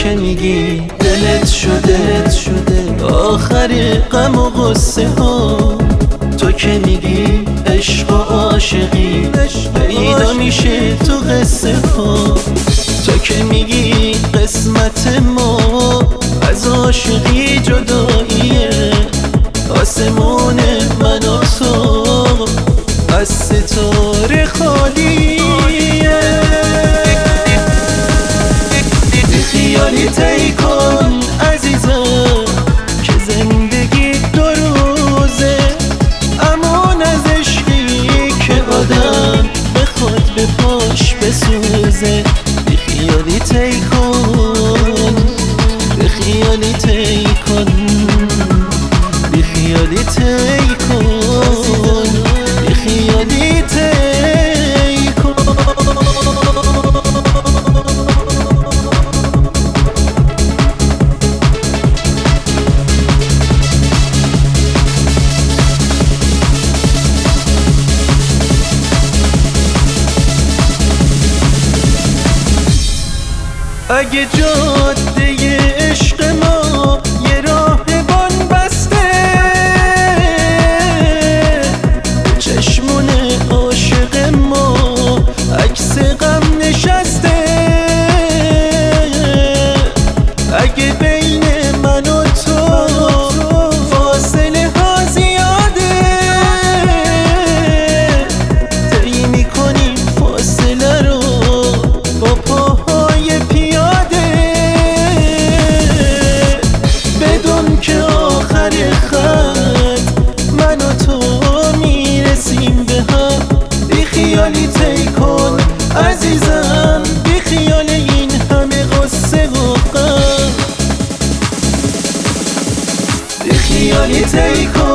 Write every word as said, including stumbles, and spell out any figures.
که میگی دلت شده شده آخر غم و غصه ها، تو که میگی عشق و عاشقی پیدا میشه تو قصه ها، تو که میگی قسمت ما از عاشقی جداییه، آسمون من و تو از ستاره خالیه. بی خیالی طی کن عزیزم که زندگی دو روزه، امان از عشقی که آدم بخواد به پاش بسوزه. بی خیالی طی کن، بی خیالی طی کن، بی خیالی طی کن، بی خیالی طی کن. اگه جاده عشق ما یه راه بان بسته، چشمون عاشق ما عکس غم نشسته، اگه بین من و تو فاصله ها زیاده، طی میکنیم فاصله رو با پاهای پیاده، بدون که آخر خط من و تو میرسیم به هم. بی خیالی طی کن عزیزم، بی خیال این همه غصه و غم، بی خیالی طی کن.